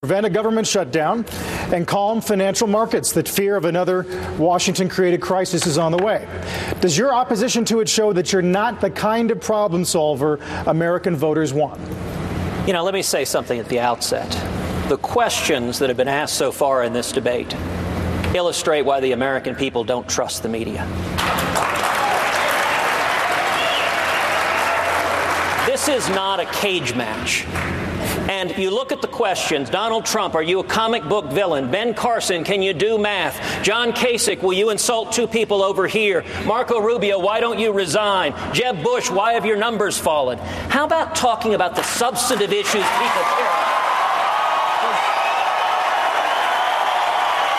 prevent a government shutdown and calm financial markets that fear of another Washington-created crisis is on the way. Does your opposition to it show that you're not the kind of problem solver American voters want? You know, let me say something at the outset. The questions that have been asked so far in this debate illustrate why the American people don't trust the media. This is not a cage match. And you look at the questions. Donald Trump, are you a comic book villain? Ben Carson, can you do math? John Kasich, will you insult two people over here? Marco Rubio, why don't you resign? Jeb Bush, why have your numbers fallen? How about talking about the substantive issues people care about?